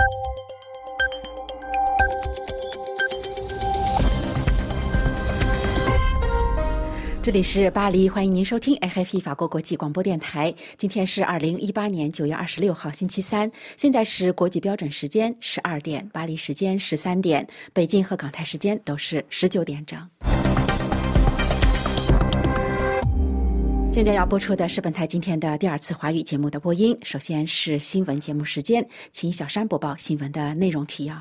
这里是巴黎，欢迎您收听 RFI 法国国际广播电台。今天是2018年9月26号星期三，现在是国际标准时间12点，巴黎时间13点，北京和港台时间都是19点整。现在要播出的是本台今天的第二次华语节目的播音。首先是新闻节目时间，请小山播报新闻的内容提要。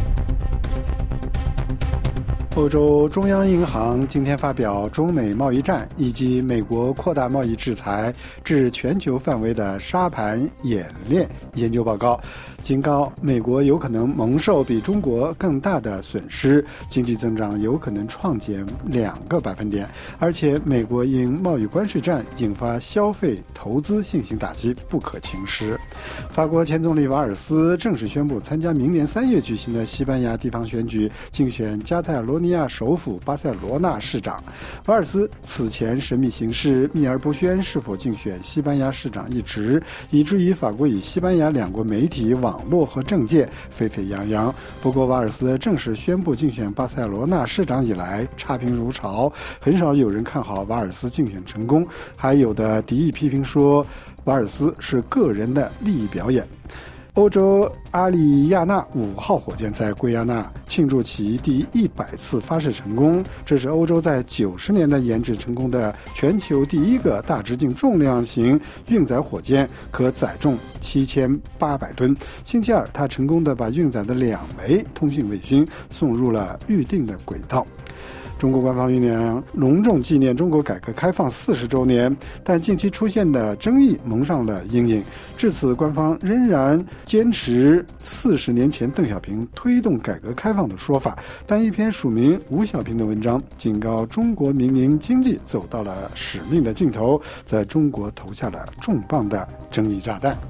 欧洲中央银行今天发表中美贸易战以及美国扩大贸易制裁至全球范围的沙盘演练研究报告，警告美国有可能蒙受比中国更大的损失，经济增长有可能创减2个百分点，而且美国因贸易关税战引发消费投资信心打击不可轻视。法国前总理瓦尔斯正式宣布参加明年3月举行的西班牙地方选举，竞选加泰罗尼亚首府巴塞罗那市长。瓦尔斯此前神秘行事，秘而不宣是否竞选西班牙市长一职，以至于法国与西班牙两国媒体、网络和政界沸沸扬扬。不过瓦尔斯正式宣布竞选巴塞罗那市长以来，差评如潮，很少有人看好瓦尔斯竞选成功，还有的敌意批评说瓦尔斯是个人的利益表演。欧洲阿里亚纳5号火箭在圭亚那庆祝其第100次发射成功，这是欧洲在90年代研制成功的全球第一个大直径重量型运载火箭，可载重7800吨。星期二，它成功地把运载的2枚通信卫星送入了预定的轨道。中国官方于年隆重纪念中国改革开放40周年，但近期出现的争议蒙上了阴影。至此，官方仍然坚持40年前邓小平推动改革开放的说法，但一篇署名吴小平的文章警告中国民营经济走到了使命的尽头，在中国投下了重磅的争议炸弹。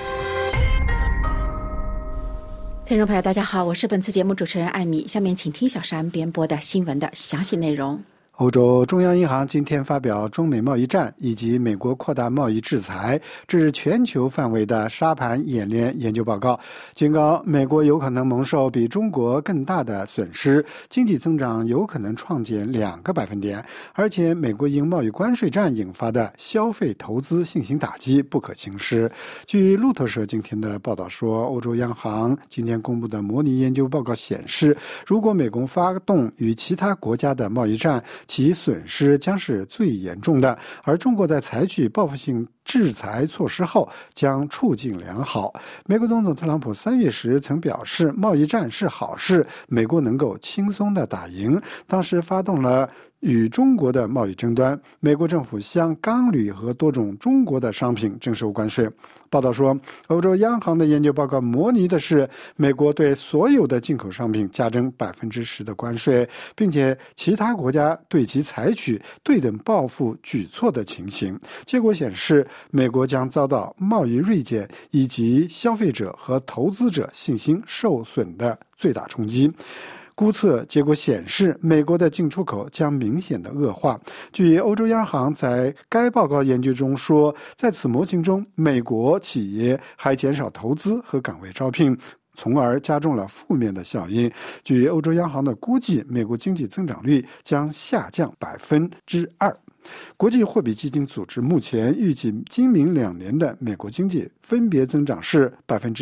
听众朋友大家好，我是本次节目主持人艾米，下面请听小山编播的新闻的详细内容。 欧洲中央银行今天发表中美贸易战以及美国扩大贸易制裁至全球范围的沙盘演练研究报告，警告美国有可能蒙受比中国更大的损失，经济增长有可能创减2个百分点，而且美国因贸易关税战引发的消费投资信心打击不可轻视。据路透社今天的报道说，欧洲央行今天公布的模拟研究报告显示，如果美国发动与其他国家的贸易战，其损失将是最严重的，而中国在采取报复性制裁措施后将处境良好。美国总统特朗普3月时曾表示，贸易战是好事，美国能够轻松地打赢。当时发动了与中国的贸易争端，美国政府向钢铝和多种中国的商品征收关税。报道说，欧洲央行的研究报告模拟的是美国对所有的进口商品加征10%的关税，并且其他国家对其采取对等报复举措的情形。结果显示，美国将遭到贸易锐减以及消费者和投资者信心受损的最大冲击。估测结果显示，美国的进出口将明显的恶化。据欧洲央行在该报告研究中说，在此模型中，美国企业还减少投资和岗位招聘，从而加重了负面的效应。据欧洲央行的估计，美国经济增长率将下降2%。国际货币基金组织目前预计今明2年的美国经济分别增长是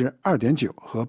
2.9%和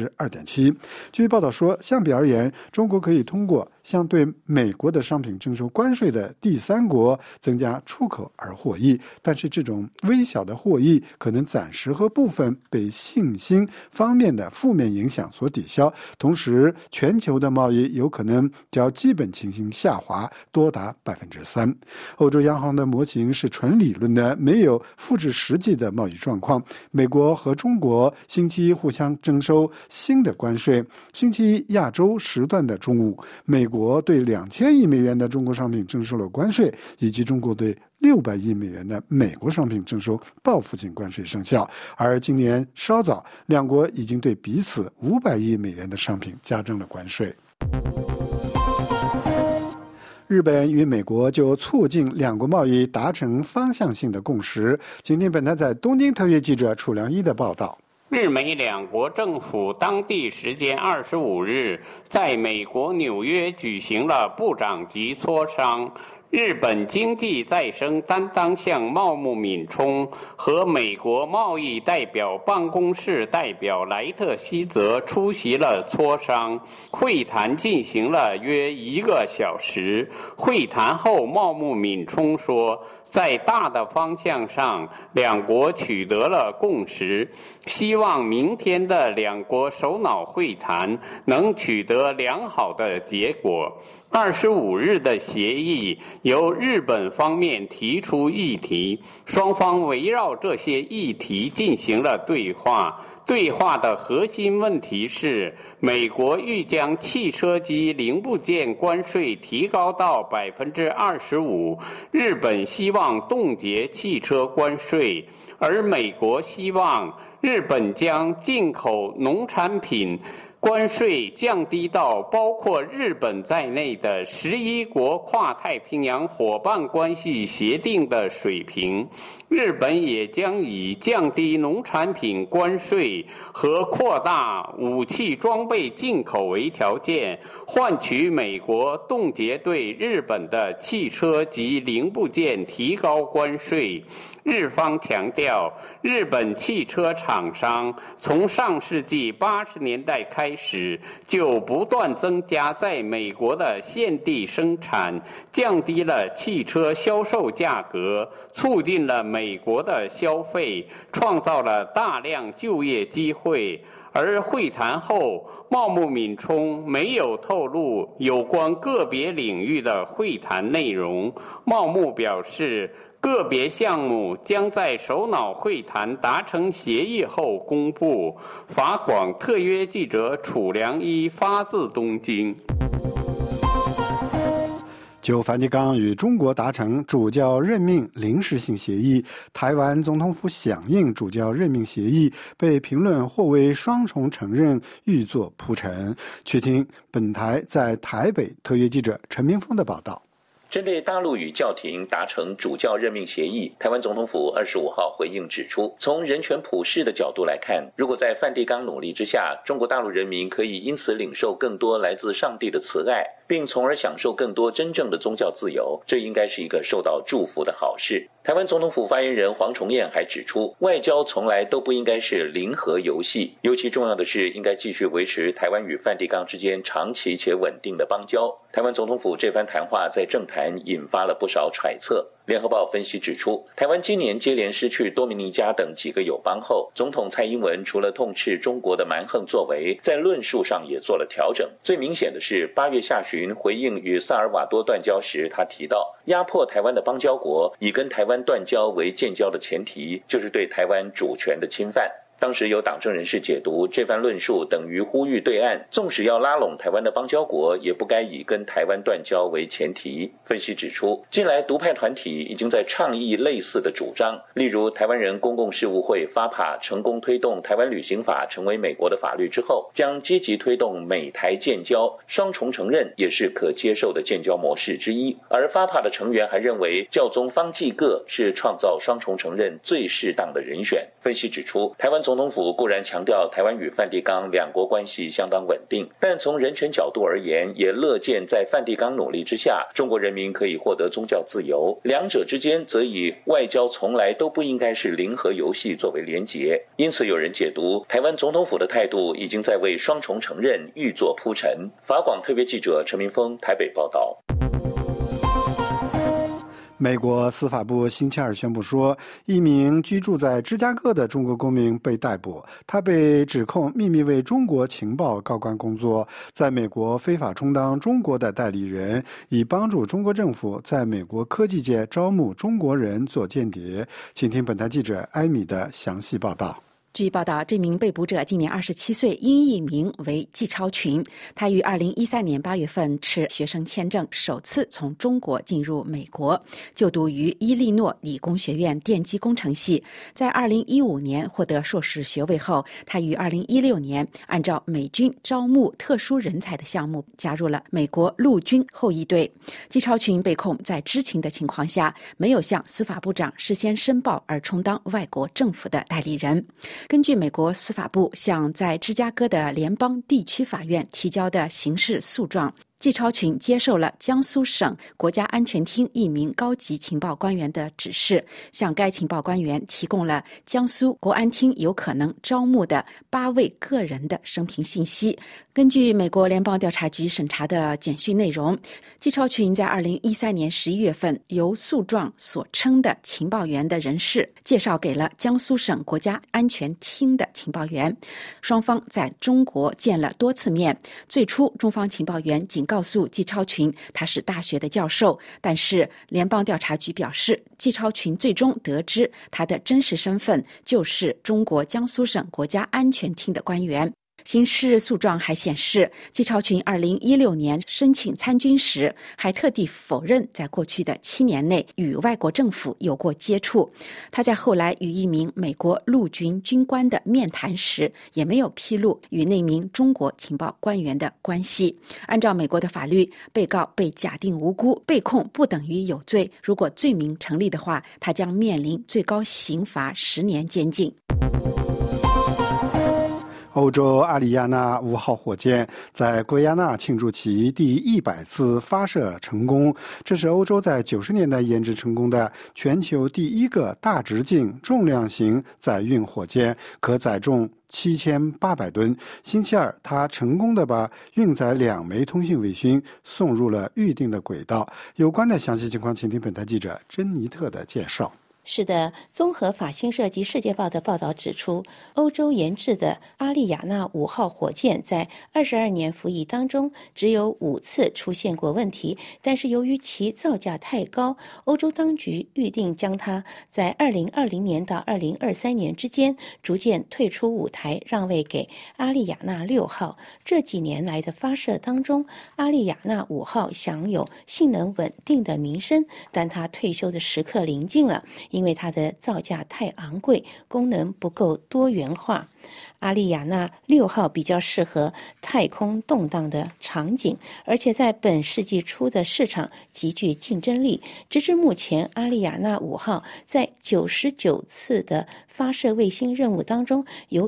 2.7%。据报道说，相比而言，中国可以通过向对美国的商品征收关税的第三国增加出口而获益，但是这种微小的获益可能暂时和部分被信心方面的负面影响所抵消，同时全球的贸易有可能较基本情形下滑多达3%。欧洲央行的模型是纯理论的，没有复制实际的贸易状况。美国和中国星期一互相征收新的关税，星期一亚洲时段的中午，美国对2000亿美元的中国商品征收了关税，以及中国对600亿美元的美国商品征收报复性关税生效。而今年稍早，两国已经对彼此500亿美元的商品加征了关税。日本与美国就促进两国贸易达成方向性的共识。今天本台在东京特约记者楚良一的报道。 日美两国政府当地时间25日在美国纽约举行了部长级磋商。日本经济再生担当相茂木敏充和美国贸易代表办公室代表莱特希泽出席了磋商，会谈进行了约1个小时。会谈后，茂木敏充说，在大的方向上，两国取得了共识，希望明天的两国首脑会谈能取得良好的结果。25日的协议由日本方面提出议题，双方围绕这些议题进行了对话。对话的核心问题是，美国欲将汽车及零部件关税提高到25%，日本希望冻结汽车关税，而美国希望日本将进口农产品关税降低到包括日本在内的11国跨太平洋伙伴关系协定的水平。日本也将以降低农产品关税和扩大武器装备进口为条件，换取美国冻结对日本的汽车及零部件提高关税。日方强调，日本汽车厂商从上世纪80年代开始就不断增加在美国的现地生产，降低了汽车销售价格，促进了美国的消费，创造了大量就业机会。而会谈后，茂木敏充没有透露有关个别领域的会谈内容。茂木表示，个别项目将在首脑会谈达成协议后公布。法广特约记者楚良一发自东京。 就梵蒂冈与中国达成主教任命临时性协议，台湾总统府响应主教任命协议，被评论或为双重承认预作铺陈。去听本台在台北特约记者陈明峰的报道。 针对大陆与教廷达成主教任命协议，台湾总统府25号回应指出，从人权普世的角度来看，如果在梵蒂冈努力之下，中国大陆人民可以因此领受更多来自上帝的慈爱，并从而享受更多真正的宗教自由，这应该是一个受到祝福的好事。台湾总统府发言人黄崇彦还指出，外交从来都不应该是零和游戏，尤其重要的是应该继续维持台湾与梵蒂冈之间长期且稳定的邦交。台湾总统府这番谈话在政坛引发了不少揣测。联合报分析指出，台湾今年接连失去多米尼加等几个友邦后，总统蔡英文除了痛斥中国的蛮横作为，在论述上也做了调整。最明显的是8月下旬回应与萨尔瓦多断交时，他提到压迫台湾的邦交国以跟台湾断交为建交的前提，就是对台湾主权的侵犯。当时有党政人士解读这番论述等于呼吁对岸，纵使要拉拢台湾的邦交国，也不该以跟台湾断交为前提。分析指出，近来独派团体已经在倡议类似的主张，例如台湾人公共事务会 FAPA 成功推动台湾旅行法成为美国的法律之后，将积极推动美台建交，双重承认也是可接受的建交模式之一。而 FAPA 的成员还认为，教宗方济各是创造双重承认最适当的人选。分析指出，台湾总统府固然强调台湾与梵蒂冈两国关系相当稳定，但从人权角度而言，也乐见在梵蒂冈努力之下，中国人民可以获得宗教自由。两者之间则以外交从来都不应该是零和游戏作为连结。因此有人解读，台湾总统府的态度已经在为双重承认预做铺陈。法广特别记者陈明峰台北报道。 美国司法部星期二宣布说，一名居住在芝加哥的中国公民被逮捕，他被指控秘密为中国情报高官工作，在美国非法充当中国的代理人，以帮助中国政府在美国科技界招募中国人做间谍。请听本台记者艾米的详细报道。 据报道，这名被捕者今年27岁，音译名为季超群。他于2013年8月份持学生签证首次从中国进入美国，就读于伊利诺理工学院电机工程系。在2015年获得硕士学位后，他于2016年按照美军招募特殊人才的项目加入了美国陆军后裔队。季超群被控在知情的情况下，没有向司法部长事先申报而充当外国政府的代理人。 根据美国司法部向在芝加哥的联邦地区法院提交的刑事诉状，季超群接受了江苏省国家安全厅一名高级情报官员的指示，向该情报官员提供了江苏国安厅有可能招募的8位个人的生平信息。根据美国联邦调查局审查的简讯内容，季超群在2013年11月份由诉状所称的情报员的人士介绍给了江苏省国家安全厅的情报员，双方在中国见了多次面。最初中方情报员仅告诉季超群他是大学的教授，但是联邦调查局表示，季超群最终得知他的真实身份就是中国江苏省国家安全厅的官员。刑事诉状还显示，季超群2016年申请参军时，还特地否认在过去的7年内与外国政府有过接触。他在后来与一名美国陆军军官的面谈时，也没有披露与那名中国情报官员的关系。按照美国的法律，被告被假定无辜，被控不等于有罪。如果罪名成立的话，他将面临最高刑罚10年监禁。 欧洲阿里亚纳5号火箭在圭亚那庆祝其第100次发射成功，这是欧洲在90年代研制成功的全球第一个大直径重量型载运火箭，可载重7800吨。星期二，它成功地把运载2枚通信卫星送入了预定的轨道。有关的详细情况，请听本台记者珍妮特的介绍。 是的，综合法新社及世界报的报道指出，欧洲研制的阿利亚纳5号火箭在22年服役当中只有5次出现过问题，但是由于其造价太高，欧洲当局预定将它在2020年到2023年之间逐渐退出舞台，让位给阿利亚纳6号。这几年来的发射当中，阿利亚纳5号享有性能稳定的名声，但它退休的时刻临近了，因为它的造价太昂贵，功能不够多元化。阿利亚纳6号比较适合太空动荡的场景，而且在本世纪初的市场极具竞争力。直至目前，阿利亚纳5号在99次的发射卫星任务当中，有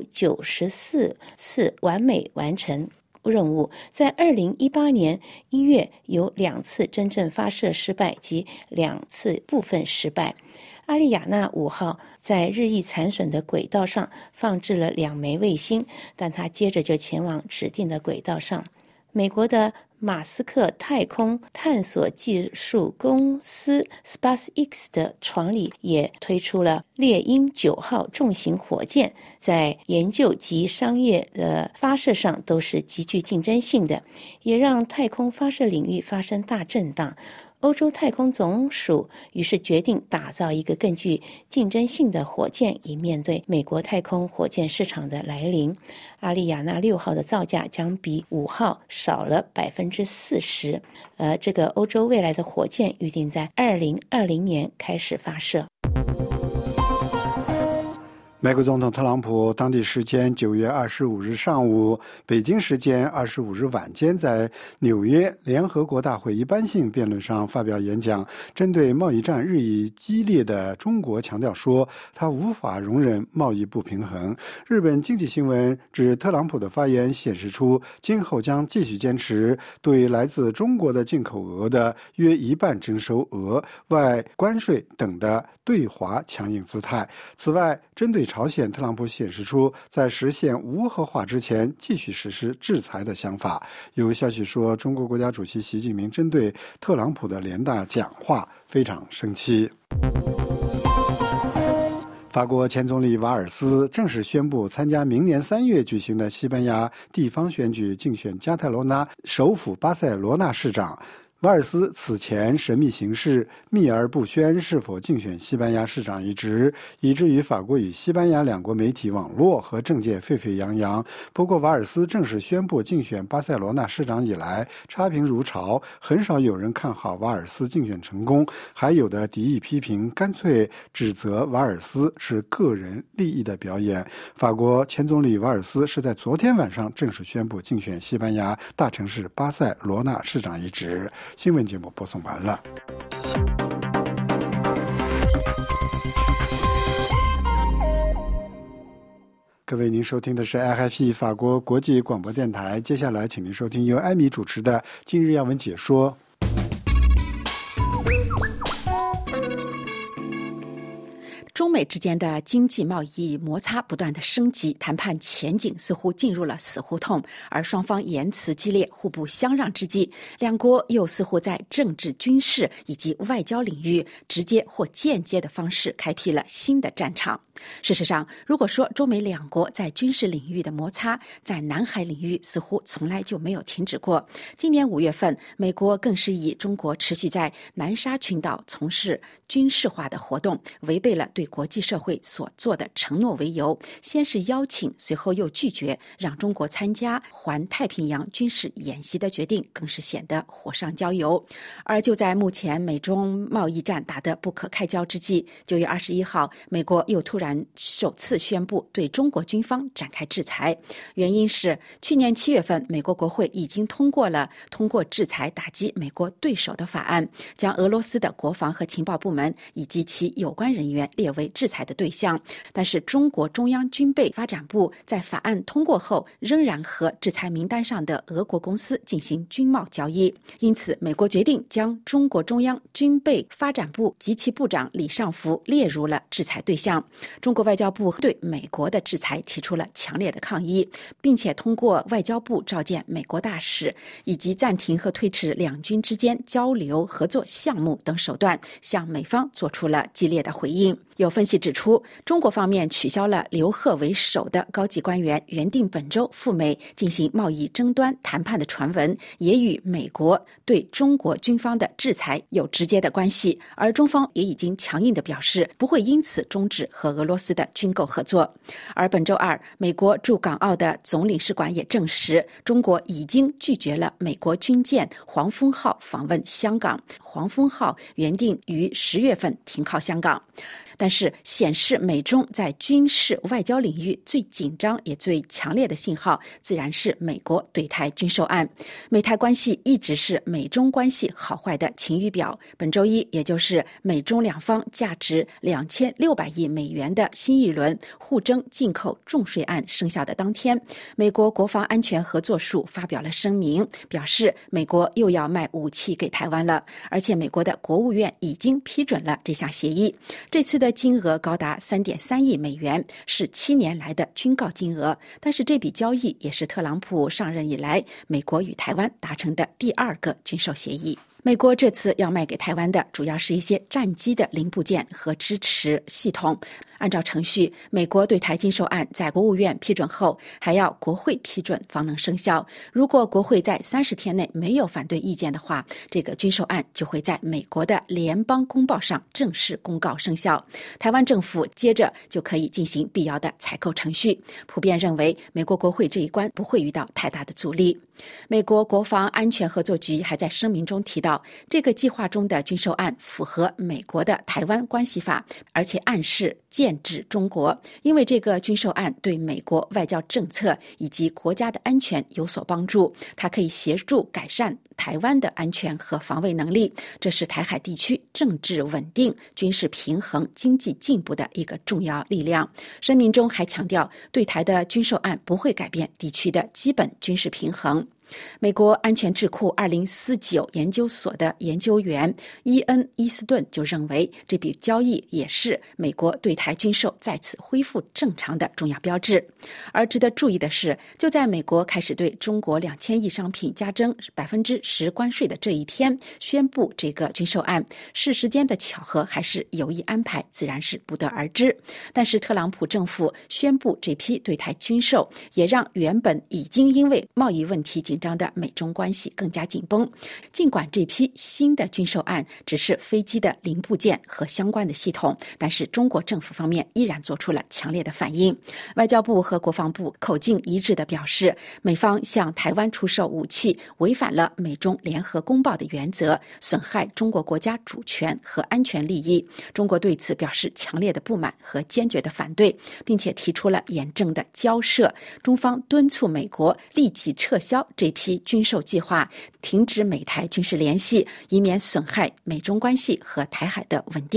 94次完美完成任务，在2018年1月有2次真正发射失败及2次部分失败。阿利亚纳5号在日益残损的轨道上放置了2枚卫星，但它接着就前往指定的轨道上。美国的马斯克太空探索技术公司 SpaceX 的创立也推出了猎鹰9号重型火箭，在研究及商业的发射上都是极具竞争性的，也让太空发射领域发生大震荡。欧洲太空总署于是决定打造一个更具竞争性的火箭，以面对美国太空火箭市场的来临。阿利亚纳6号的造价将比5号少了40%，这个欧洲未来的火箭预定在2020年开始发射。 美国总统特朗普当地时间9月25日上午，北京时间25日晚间，在纽约联合国大会一般性辩论上发表演讲，针对贸易战日益激烈的中国强调说，他无法容忍贸易不平衡。日本经济新闻指，特朗普的发言显示出今后将继续坚持对来自中国的进口额的约1半征收额外关税等的对华强硬姿态。此外，针对朝鲜，特朗普显示出在实现无核化之前继续实施制裁的想法。有消息说，中国国家主席习近平针对特朗普的联大讲话非常生气。法国前总理瓦尔斯正式宣布参加明年3月举行的西班牙地方选举，竞选加泰罗纳首府巴塞罗那市长。瓦尔斯此前神秘行事，秘而不宣是否竞选西班牙市长一职，以至于法国与西班牙两国媒体、网络和政界沸沸扬扬。不过，瓦尔斯正式宣布竞选巴塞罗那市长以来，差评如潮，很少有人看好瓦尔斯竞选成功，还有的敌意批评，干脆指责瓦尔斯是个人利益的表演。法国前总理瓦尔斯是在昨天晚上正式宣布竞选西班牙大城市巴塞罗那市长一职。新闻节目播送完了。 各位，您收听的是 RFI 法国国际广播电台。接下来，请您收听由艾米主持的今日要闻解说。 中美之间的经济贸易摩擦不断的升级，谈判前景似乎进入了死胡同，而双方言辞激烈，互不相让之际，两国又似乎在政治、军事以及外交领域直接或间接的方式开辟了新的战场。事实上，如果说中美两国在军事领域的摩擦在南海领域似乎从来就没有停止过，今年5月份，美国更是以中国持续在南沙群岛从事军事化的活动，违背了对国际社会所做的承诺为由，先是邀请，随后又拒绝让中国参加环太平洋军事演习的决定，更是显得火上浇油。而就在目前美中贸易战打得不可开交之际，9月21号，美国又突然首次宣布对中国军方展开制裁，原因是去年7月份，美国国会已经通过制裁打击美国对手的法案，将俄罗斯的国防和情报部门以及其有关人员列为制裁的对象。但是中国中央军备发展部在法案通过后，仍然和制裁名单上的俄国公司进行军贸交易，因此美国决定将中国中央军备发展部及其部长李尚福列入了制裁对象。中国外交部对美国的制裁提出了强烈的抗议，并且通过外交部召见美国大使，以及暂停和推迟两军之间交流合作项目等手段，向美方做出了激烈的回应。有分析指出，中国方面取消了刘鹤为首的高级官员原定本周赴美进行贸易争端谈判的传闻，也与美国对中国军方的制裁有直接的关系，而中方也已经强硬地表示不会因此终止和俄罗斯的军购合作。而本周二，美国驻港澳的总领事馆也证实，中国已经拒绝了美国军舰黄蜂号访问香港，黄蜂号原定于10月份停靠香港。但是显示美中在军事外交领域最紧张也最强烈的信号，自然是美国对台军售案。美台关系一直是美中关系好坏的晴雨表。本周一，也就是美中两方价值2600亿美元的新一轮互征进口重税案生效的当天，美国国防安全合作署发表了声明，表示美国又要卖武器给台湾了，而且美国的国务院已经批准了这项协议。这次的金额高达3.3亿美元，是7年来的军告金额，但是这笔交易也是特朗普上任以来美国与台湾达成的第2个军售协议。美国这次要卖给台湾的主要是一些战机的零部件和支持系统。按照程序，美国对台军售案在国务院批准后，还要国会批准方能生效。如果国会在30天内没有反对意见的话，这个军售案就会在美国的联邦公报上正式公告生效。台湾政府接着就可以进行必要的采购程序。普遍认为，美国国会这一关不会遇到太大的阻力。美国国防安全合作局还在声明中提到，这个计划中的军售案符合美国的台湾关系法，而且暗示剑指中国，因为这个军售案对美国外交政策以及国家的安全有所帮助，它可以协助改善台湾的安全和防卫能力，这是台海地区政治稳定、军事平衡、经济进步的一个重要力量。声明中还强调，对台的军售案不会改变地区的基本军事平衡。美国安全智库2049研究所的研究员伊恩·伊斯顿就认为，这笔交易也是美国对台军售再次恢复正常的重要标志。而值得注意的是，就在美国开始对中国2000亿商品加征10%关税的这一天宣布这个军售案，是时间的巧合还是有意安排，自然是不得而知。但是特朗普政府宣布这批对台军售，也让原本已经因为贸易问题紧张的美中关系更加紧绷。尽管这批新的军售案只是飞机的零部件和相关的系统，但是中国政府方面依然做出了强烈的反应。外交部和国防部口径一致地表示，美方向台湾出售武器违反了美中联合公报的原则，损害中国国家主权和安全利益。中国对此表示强烈的不满和坚决的反对，并且提出了严正的交涉。中方敦促美国立即撤销这批军售计划，停止美台军事联系，以免损害美中关系和台海的稳定。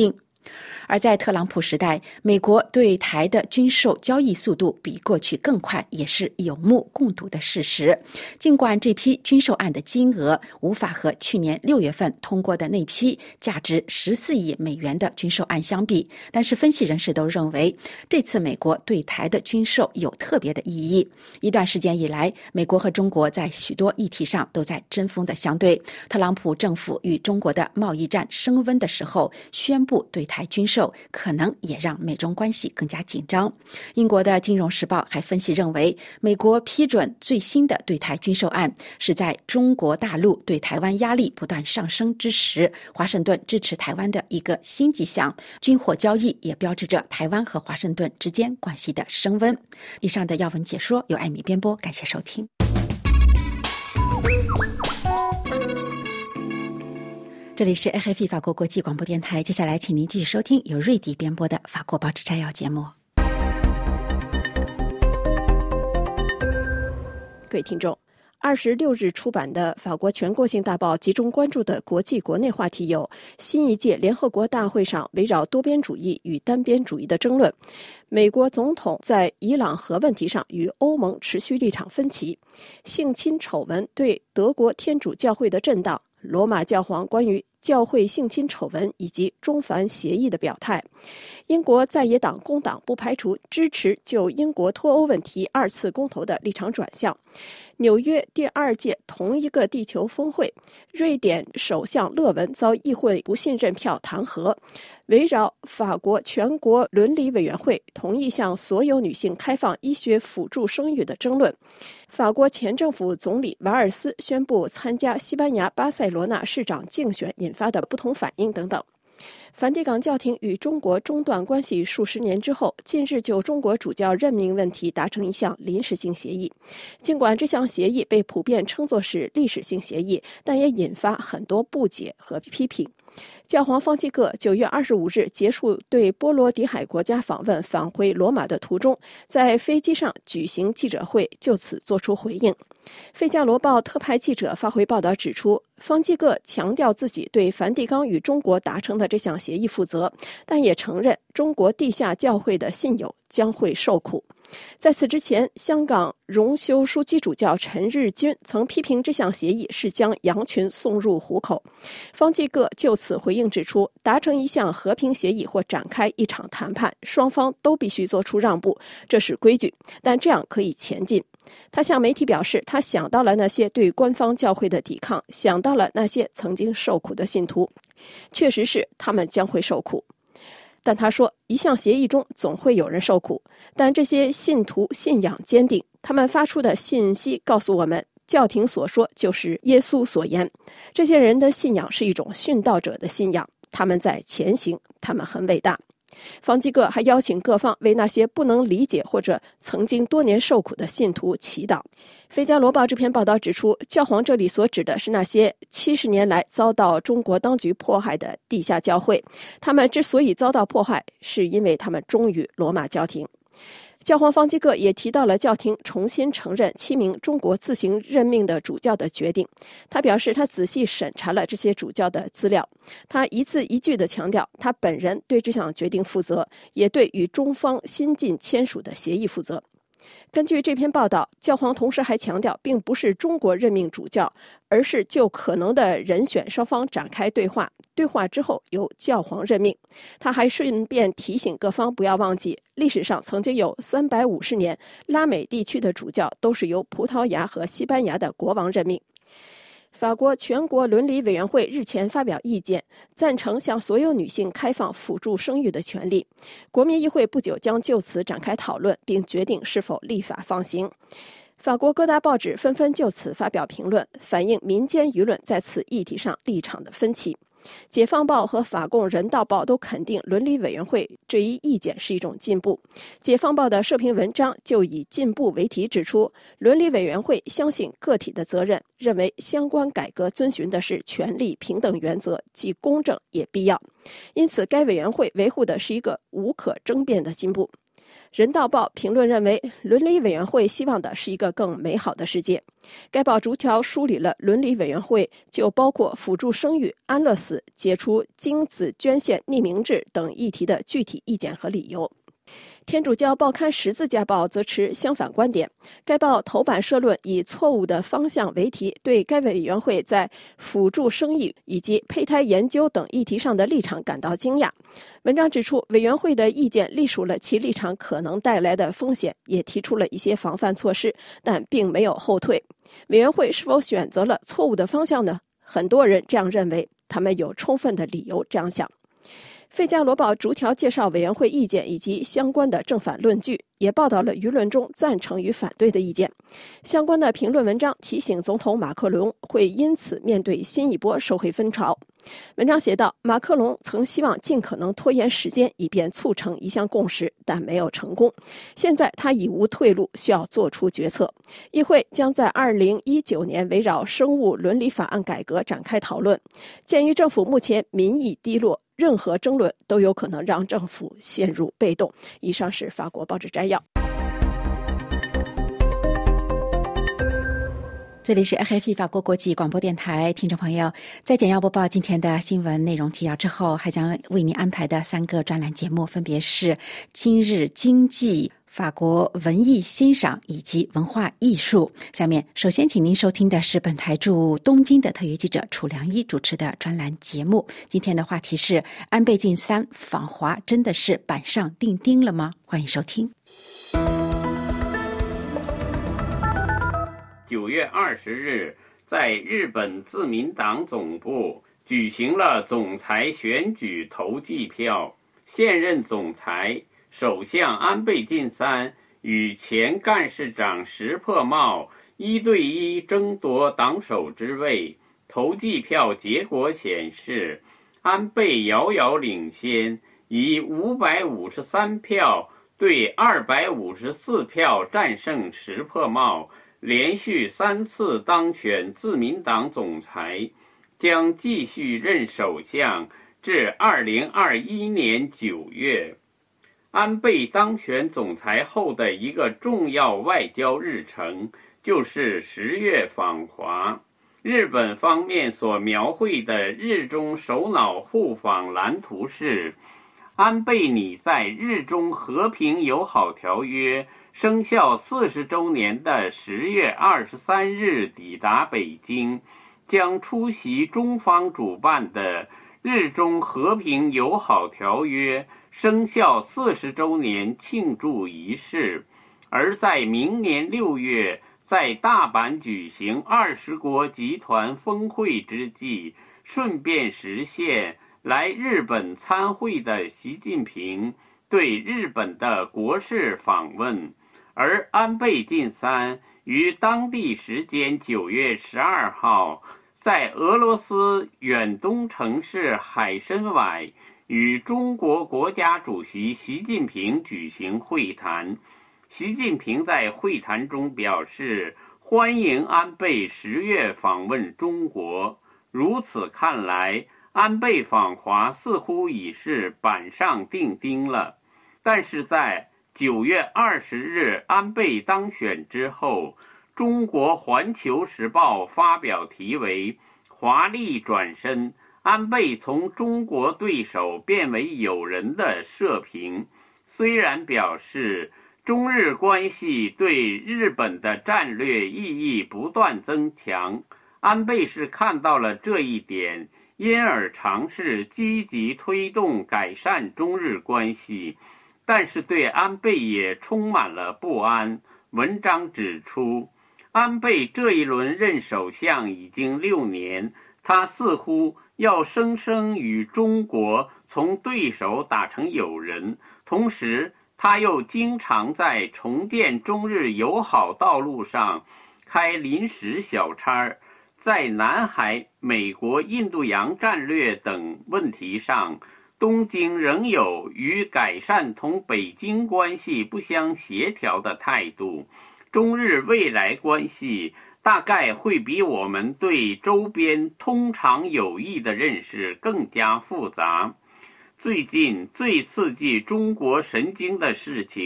而在特朗普时代，美国对台的军售交易速度比过去更快，也是有目共睹的事实。尽管这批军售案的金额无法和去年6月份通过的那批价值14亿美元的军售案相比，但是分析人士都认为，这次美国对台的军售有特别的意义。一段时间以来，美国和中国在许多议题上都在针锋的相对。特朗普政府与中国的贸易战升温的时候，宣布对台军售可能也让美中关系更加紧张。英国的《金融时报》还分析认为，美国批准最新的对台军售案是在中国大陆对台湾压力不断上升之时，华盛顿支持台湾的一个新迹象。军火交易也标志着台湾和华盛顿之间关系的升温。以上的要闻解说由艾米编播，感谢收听。这里是 RFI 法国国际广播电台，接下来请您继续收听由瑞迪编播的法国报纸摘要节目。 各位听众，26日出版的法国全国性大报集中关注的国际国内话题有：新一届联合国大会上围绕多边主义与单边主义的争论；美国总统在伊朗核问题上与欧盟持续立场分歧；性侵丑闻对德国天主教会的震荡；罗马教皇关于教会性侵丑闻以及中梵协议的表态；英国在野党工党不排除支持就英国脱欧问题2次公投的立场转向；纽约第2届同一个地球峰会，瑞典首相勒文遭议会不信任票弹劾；围绕法国全国伦理委员会同意向所有女性开放医学辅助生育的争论；法国前政府总理瓦尔斯宣布参加西班牙巴塞罗那市长竞选引发的不同反应等等。梵蒂冈教廷与中国中断关系数十年之后，近日就中国主教任命问题达成一项临时性协议。尽管这项协议被普遍称作是历史性协议，但也引发很多不解和批评。教皇方济各9月25日结束对波罗的海国家访问，返回罗马的途中，在飞机上举行记者会，就此作出回应。费加罗报特派记者发回报道指出，方济各强调自己对梵蒂冈与中国达成的这项协议负责，但也承认中国地下教会的信友将会受苦。在此之前，香港荣休枢机主教陈日君曾批评这项协议是将羊群送入虎口。方济各就此回应指出，达成一项和平协议或展开一场谈判，双方都必须做出让步，这是规矩，但这样可以前进。他向媒体表示，他想到了那些对官方教会的抵抗，想到了那些曾经受苦的信徒，确实是他们将会受苦。但他说，一项协议中总会有人受苦，但这些信徒信仰坚定，他们发出的信息告诉我们，教廷所说就是耶稣所言。这些人的信仰是一种殉道者的信仰，他们在前行，他们很伟大。方济各还邀请各方为那些不能理解或者曾经多年受苦的信徒祈祷。费加罗报这篇报道指出，教皇这里所指的是那些70年来遭到中国当局迫害的地下教会，他们之所以遭到迫害，是因为他们忠于罗马教廷。教皇方济各也提到了教廷重新承认7名中国自行任命的主教的决定。他表示，他仔细审查了这些主教的资料，他一字一句地强调，他本人对这项决定负责，也对与中方新近签署的协议负责。根据这篇报道，教皇同时还强调，并不是中国任命主教，而是就可能的人选双方展开对话，对话之后由教皇任命。他还顺便提醒各方不要忘记，历史上曾经有350年，拉美地区的主教都是由葡萄牙和西班牙的国王任命。法国全国伦理委员会日前发表意见，赞成向所有女性开放辅助生育的权利。国民议会不久将就此展开讨论，并决定是否立法放行。法国各大报纸纷纷就此发表评论，反映民间舆论在此议题上立场的分歧。解放报和法共人道报都肯定伦理委员会这一意见是一种进步。解放报的社评文章就以进步为题指出，伦理委员会相信个体的责任，认为相关改革遵循的是权利平等原则，既公正也必要。因此该委员会维护的是一个无可争辩的进步。 人道报评论认为，伦理委员会希望的是一个更美好的世界。该报逐条梳理了伦理委员会就包括辅助生育、安乐死、解除精子捐献匿名制等议题的具体意见和理由。天主教报刊《十字架报》则持相反观点。该报头版社论以错误的方向为题，对该委员会在辅助生育以及胚胎研究等议题上的立场感到惊讶。文章指出，委员会的意见隶属了其立场可能带来的风险，也提出了一些防范措施，但并没有后退。委员会是否选择了错误的方向呢？很多人这样认为，他们有充分的理由这样想。费加罗报逐条介绍委员会意见以及相关的正反论据，也报道了舆论中赞成与反对的意见。相关的评论文章提醒总统马克龙会因此面对新一波社会风潮。文章写道，马克龙曾希望尽可能拖延时间，以便促成一项共识，但没有成功。现在他已无退路，需要做出决策。议会将在2019年围绕生物伦理法案改革展开讨论。鉴于政府目前民意低落，任何争论都有可能让政府陷入被动。以上是法国报纸摘要。 这里是 RFI 法国国际广播电台，听众朋友，在简要播报今天的新闻内容提要之后，还将为您安排的3个专栏节目，分别是今日经济、法国文艺欣赏以及文化艺术。下面首先请您收听的是本台驻东京的特约记者楚良一主持的专栏节目。今天的话题是安倍晋三访华真的是板上钉钉了吗？欢迎收听。 9月20日，在日本自民党总部举行了总裁选举投计票。现任总裁首相安倍晋三与前干事长石破茂1对1争夺党首之位。投计票结果显示，安倍遥遥领先，以553票对254票战胜石破茂，连续3次当选自民党总裁，将继续任首相至2021年9月。安倍当选总裁后的一个重要外交日程就是10月访华。日本方面所描绘的日中首脑互访蓝图是，安倍拟在日中和平友好条约生效40周年的10月23日抵达北京，将出席中方主办的日中和平友好条约生效40周年庆祝仪式，而在明年6月在大阪举行20国集团峰会之际，顺便实现来日本参会的习近平对日本的国事访问。而安倍晋三于当地时间9月12号在俄罗斯远东城市海参崴与中国国家主席习近平举行会谈。习近平在会谈中表示，欢迎安倍10月访问中国。如此看来，安倍访华似乎已是板上钉钉了。但是在9月20日安倍当选之后，中国环球时报发表题为华丽转身，安倍从中国对手变为友人的社评。虽然表示中日关系对日本的战略意义不断增强，安倍是看到了这一点，因而尝试积极推动改善中日关系。但是对安倍也充满了不安。文章指出，安倍这一轮任首相已经6年，他似乎要生生与中国从对手打成友人，同时他又经常在重建中日友好道路上开临时小差，在南海、美国、印度洋战略等问题上，东京仍有与改善同北京关系不相协调的态度。中日未来关系大概会比我们对周边通常友谊的认识更加复杂。最近最刺激中国神经的事情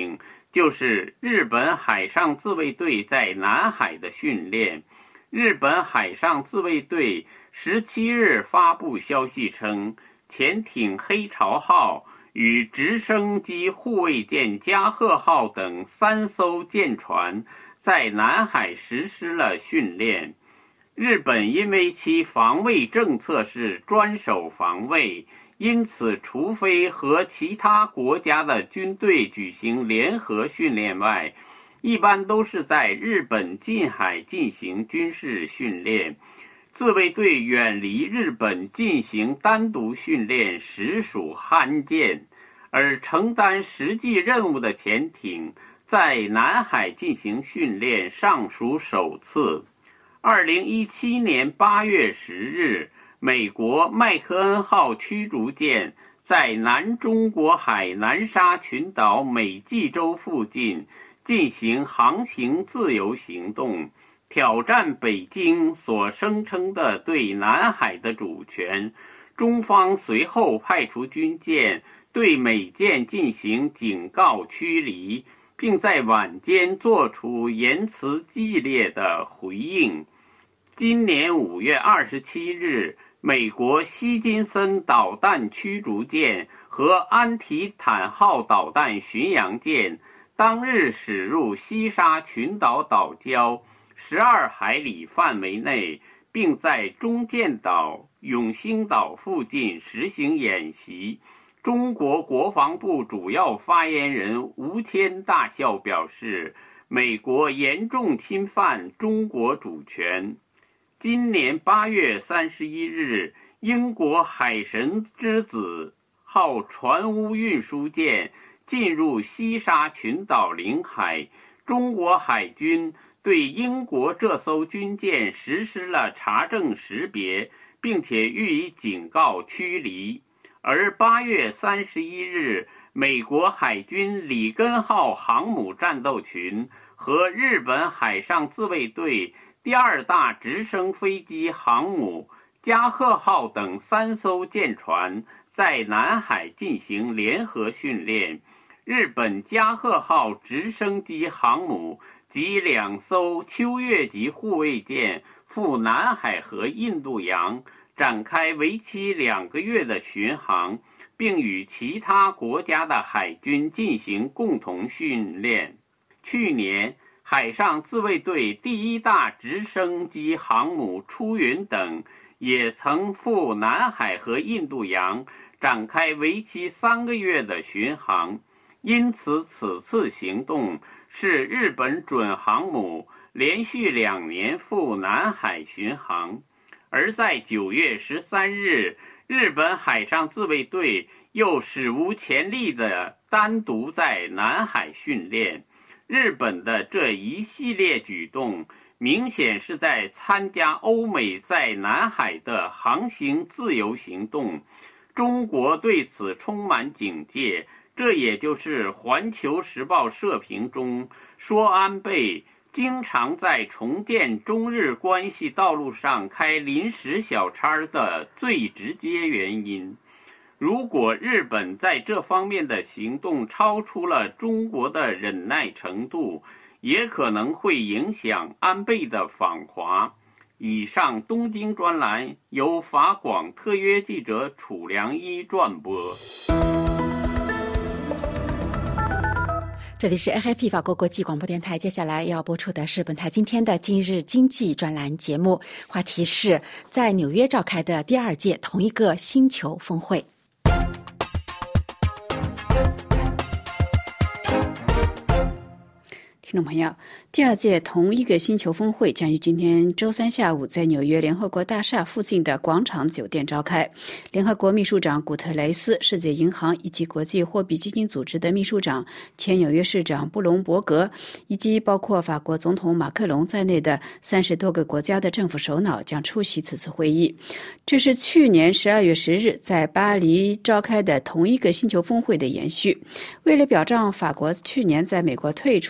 就是日本海上自卫队在南海的训练。日本海上自卫队17日发布消息称，潜艇黑潮号与直升机护卫舰加贺号等3艘舰船在南海实施了训练。日本因为其防卫政策是专守防卫，因此除非和其他国家的军队举行联合训练外，一般都是在日本近海进行军事训练。自卫队远离日本进行单独训练实属罕见，而承担实际任务的潜艇在南海进行训练尚属首次。2017年8月10日，美国麦克恩号驱逐舰在南中国海南沙群岛美济州附近进行航行自由行动，挑战北京所声称的对南海的主权。中方随后派出军舰对美舰进行警告驱离，并在晚间作出言辞激烈的回应。今年5月27日，美国希金森导弹驱逐舰和安提坦号导弹巡洋舰当日驶入西沙群岛岛礁12海里范围内，并在中间岛、永兴岛附近实行演习。中国国防部主要发言人吴谦大校表示，美国严重侵犯中国主权。今年8月31日，英国海神之子号船坞运输舰进入西沙群岛领海，中国海军对英国这艘军舰实施了查证识别，并且予以警告驱离。而8月31日，美国海军里根号航母战斗群和日本海上自卫队第2大直升飞机航母加贺号等3艘舰船在南海进行联合训练。日本加贺号直升机航母及2艘秋月级护卫舰赴南海和印度洋展开为期2个月的巡航，并与其他国家的海军进行共同训练。去年，海上自卫队第1大直升机航母出云等也曾赴南海和印度洋展开为期3个月的巡航，因此此次行动是日本准航母连续2年赴南海巡航。而在9月13日，日本海上自卫队又史无前例地单独在南海训练。日本的这一系列举动明显是在参加欧美在南海的航行自由行动，中国对此充满警戒。这也就是《环球时报》社评中说安倍经常在重建中日关系道路上开临时小差的最直接原因。如果日本在这方面的行动超出了中国的忍耐程度，也可能会影响安倍的访华。以上东京专栏由法广特约记者楚良一转播。 这里是 RFI 法国国际广播电台，接下来要播出的是本台今天的今日经济专栏节目，话题是在纽约召开的第2届同一个星球峰会。 听众朋友，第2届同一个星球峰会将于今天周3下午在纽约联合国大厦附近的广场酒店召开。联合国秘书长古特雷斯、世界银行以及国际货币基金组织的秘书长、前纽约市长布隆伯格，以及包括法国总统马克龙在内的30多个国家的政府首脑将出席此次会议。这是去年12月10日在巴黎召开的同一个星球峰会的延续。为了表彰法国去年在美国退出巴黎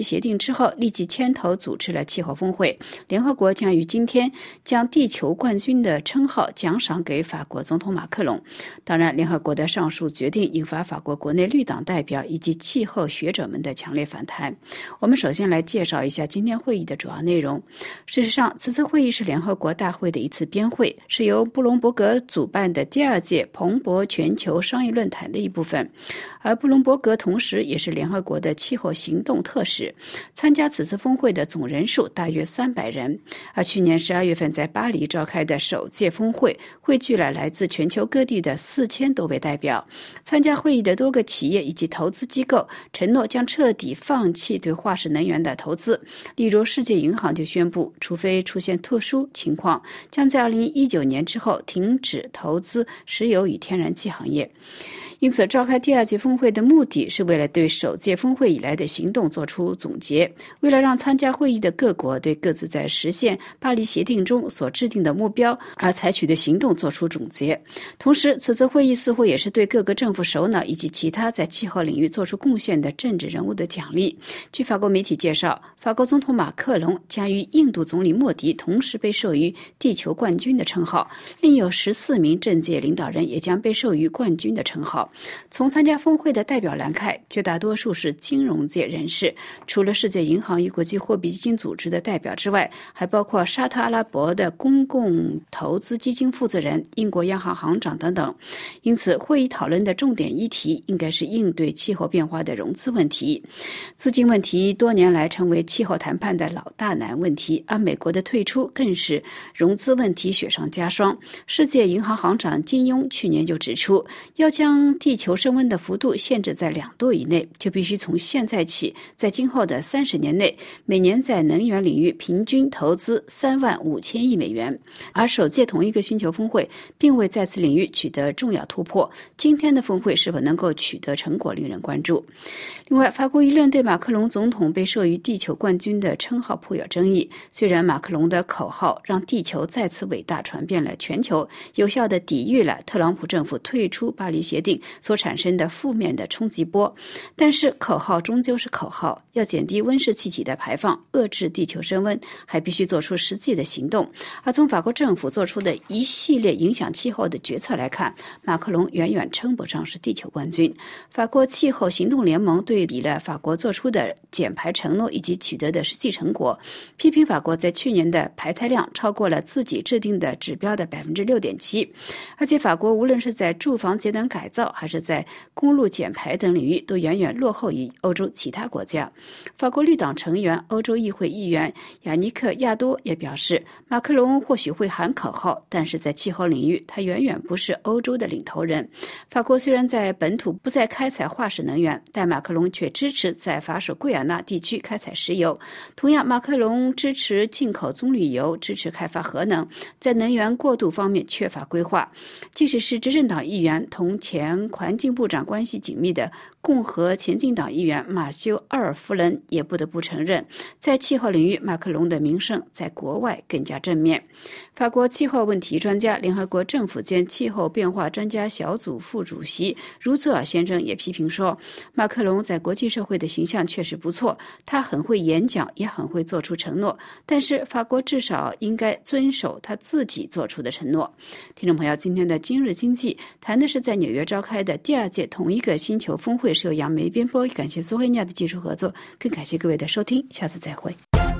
协定之后，立即牵头组织了气候峰会。联合国将于今天将地球冠军的称号奖赏给法国总统马克龙。当然，联合国的上述决定引发法国国内绿党代表以及气候学者们的强烈反弹。我们首先来介绍一下今天会议的主要内容。事实上，此次会议是联合国大会的一次编会，是由布隆伯格主办的第2届彭博全球商业论坛的一部分。而布隆伯格同时也是联合国的气候行动特使，参加此次峰会的总人数大约300人。而去年12月份在巴黎召开的首届峰会，汇聚了来自全球各地的4000多位代表。参加会议的多个企业以及投资机构承诺将彻底放弃对化石能源的投资。例如，世界银行就宣布，除非出现特殊情况，将在2019年之后停止投资石油与天然气行业。因此，召开第2届峰会的目的是为了对首届峰会以来的行动做出总结，为了让参加会议的各国对各自在实现巴黎协定中所制定的目标而采取的行动做出总结。同时，此次会议似乎也是对各个政府首脑以及其他在气候领域做出贡献的政治人物的奖励。据法国媒体介绍，法国总统马克龙将与印度总理莫迪同时被授予地球冠军的称号，另有14名政界领导人也将被授予冠军的称号。从参加峰会的代表栏看，绝大多数是金融界人士，除了世界银行与国际货币基金组织的代表之外，还包括沙特阿拉伯的公共投资基金负责人、英国央行行长等等。因此，会议讨论的重点议题应该是应对气候变化的融资问题。资金问题多年来成为气候谈判的老大难问题，而美国的退出更是融资问题雪上加霜。世界银行行长金庸去年就指出，要将地球升温的幅度限制在2度以内，就必须从现在起，在今后的30年内，每年在能源领域平均投资35000亿美元。而首届同一个星球峰会并未在此领域取得重要突破，今天的峰会是否能够取得成果令人关注。另外，法国舆论对马克龙总统被授予地球冠军的称号颇有争议。虽然马克龙的口号让地球再次伟大传遍了全球，有效地抵御了特朗普政府退出巴黎协定所产生的负面的冲击波，但是口号终究是口号，要减低温室气体的排放，遏制地球升温，还必须做出实际的行动。而从法国政府做出的一系列影响气候的决策来看，马克龙远远称不上是地球冠军。法国气候行动联盟对比了法国做出的减排承诺以及取得的实际成果，批评法国在去年的排碳量超过了自己制定的指标的 6.7%， 而且法国无论是在住房节能改造还是在公路减排等领域都远远落后于欧洲其他国家。法国绿党成员、欧洲议会议员亚尼克·亚多也表示，马克龙或许会喊口号，但是在气候领域他远远不是欧洲的领头人。法国虽然在本土不再开采化石能源，但马克龙却支持在法属圭亚那地区开采石油。同样，马克龙支持进口棕榈油，支持开发核能，在能源过渡方面缺乏规划。即使是执政党议员同前环境部长关系紧密的共和前进党议员马修·奥尔夫人也不得不承认，在气候领域马克龙的名声在国外更加正面。法国气候问题专家、联合国政府间气候变化专家小组副主席茹泽尔先生也批评说，马克龙在国际社会的形象确实不错，他很会演讲，也很会做出承诺，但是法国至少应该遵守他自己做出的承诺。听众朋友，今天的今日经济谈的是在纽约召开的第2届同一个星球峰会，是由杨梅编播，感谢苏黑亚的技术合作，更感谢各位的收听，下次再会。